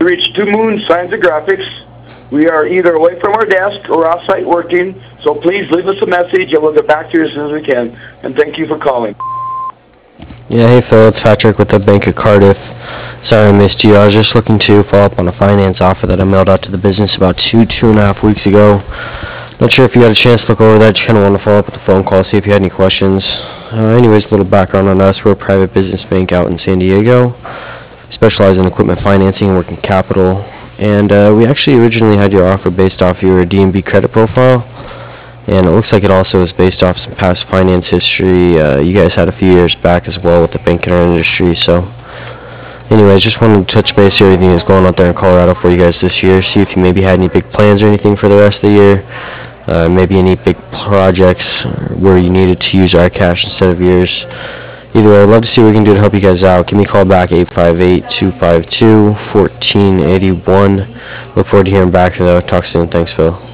reached Two Moon Signs and Graphics. We are either away from our desk or off-site working, so please leave us a message and we'll get back to you as soon as we can. And thank you for calling. Yeah, hey Phil, it's Patrick with the Bank of Cardiff. Sorry I missed you. I was just looking to follow up on a finance offer that I mailed out to the business about two and a half weeks ago. Not sure if you got a chance to look over that. Just kind of want to follow up with a phone call, see if you had any questions. Anyways, a little background on us. We're a private business bank out in San Diego. We specialize in equipment financing and working capital. And we actually originally had your offer based off your D&B credit profile. And it looks like it also is based off some past finance history you guys had a few years back as well with the bank in our industry. So anyways, just wanted to touch base, see everything that's going on there in Colorado for you guys this year, see if you maybe had any big plans or anything for the rest of the year, maybe any big projects where you needed to use our cash instead of yours. Either way, I'd love to see what we can do to help you guys out. Give me a call back, 858-252-1481. Look forward to hearing back from you. Talk soon. Thanks, Phil.